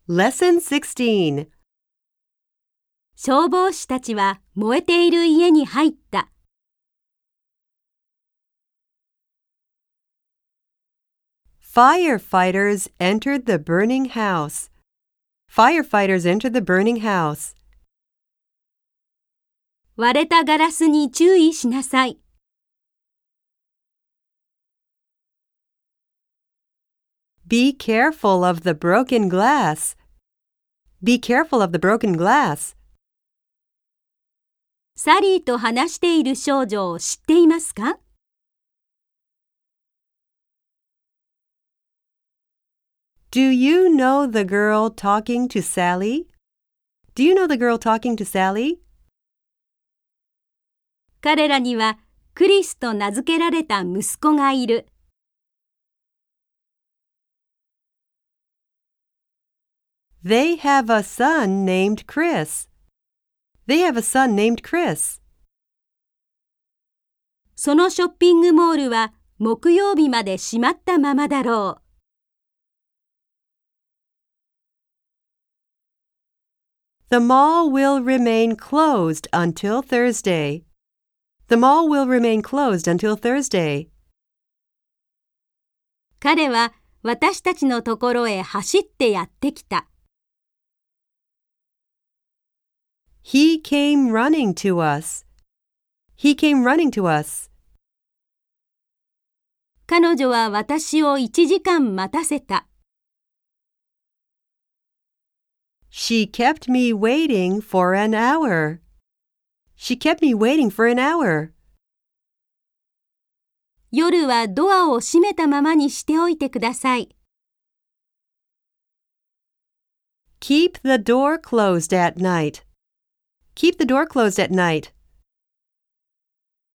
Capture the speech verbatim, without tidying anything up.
Lesson sixteen. 消防士たちは燃えている家に入った。 Firefighters entered the burning house. Firefighters entered the burning house. 割れたガラスに注意しなさい。 Be careful of the broken glass. Be careful of the broken glass. サリーと話している少女を知っていますか？ Do you know the girl talking to Sally? Do you know the girl talking to Sally? 彼らにはクリスと名付けられた息子がいる。 They have a son named Chris. They have a son named Chris. そのショッピングモールは木曜日まで閉まったままだろう。 The mall will remain closed until Thursday. The mall will remain closed until Thursday. 彼は私たちのところへ走ってやってきた。 He came running to us. He came running to us. 彼女は私を一時間待たせた。 She kept me waiting for an hour. She kept me waiting for an hour. 夜はドアを閉めたままにしておいてください。 Keep the door closed at night. Keep the door closed at night.